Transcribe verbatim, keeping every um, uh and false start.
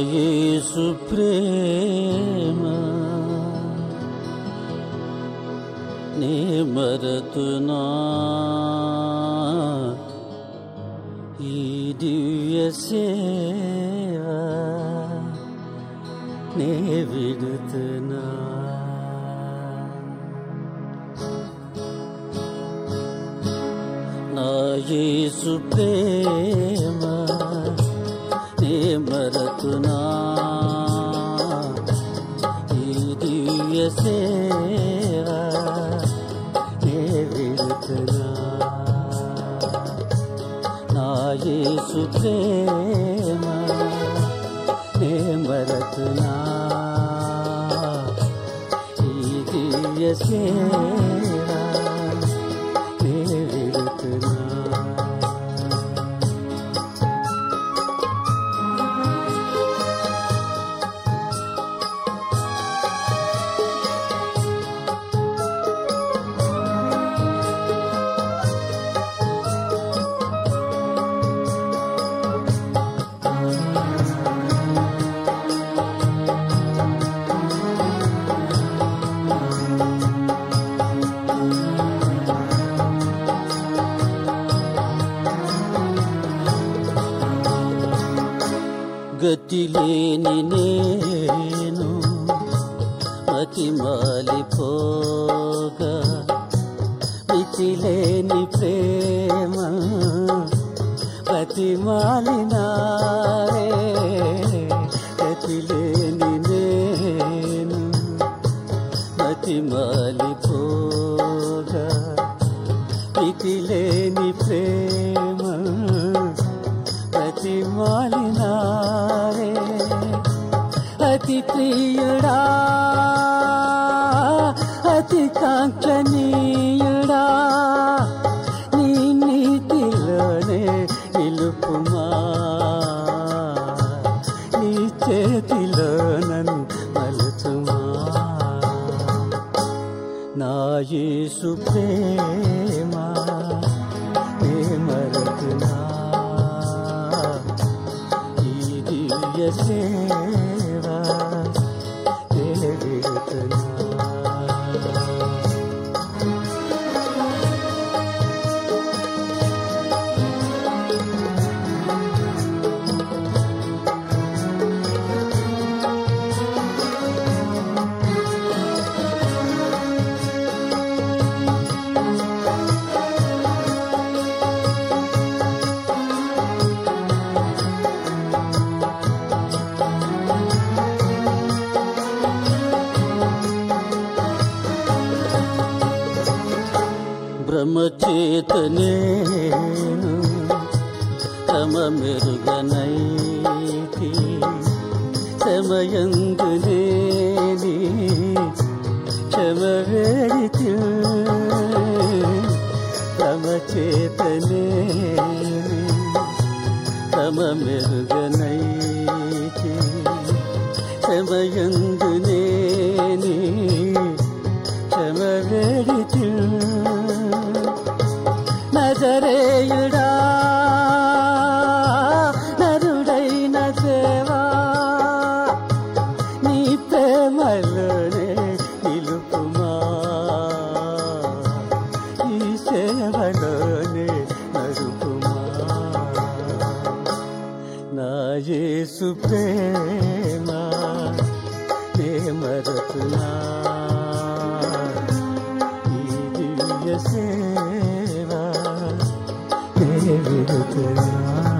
యేసు ప్రేమ నే మరతునా ఈ దివ్య సేవ నే విడుతునా నా యేసు ప్రేమ నే మరతునా ఈ దివ్య సేవ నే విడుతునా నా యేసు ప్రేమ నే మరతునా ఈ దివ్య సేవ నే విడుతునా గతిలేని నేను మతిమాలిపోగా మితిలేని ప్రేమ బతిమాలినారే గతిలేని నేను మతిమాలిపోగా మితిలేని ప్రేమ బతిమాలినారే అతి ప్రియుడా అతి కాంక్షణీయుడా నీ నీతిలోనే నిలుపుమా నీ చేతిలో నన్ను మలుచుమా నా యేసు ప్రేమ నే మరతునా ఈ దివ్య సేవ నే విడుతునా బ్రహ్మచేతనేను తమ మెరుగనైతి సమయందు నేని క్షమవేడితి బ్రహ్మచేతనేను తమ మెరుగనైతి సమయందు నేని క్షమవేడితి నజరేయుడా నరుడైన దేవా నీ ప్రేమలోనే నిలుపుమా ఈ సేవలోనే నడుపుమా నా యేసు ప్రేమ నే మరతునా ఈ దివ్య సేవ నే విడుతునా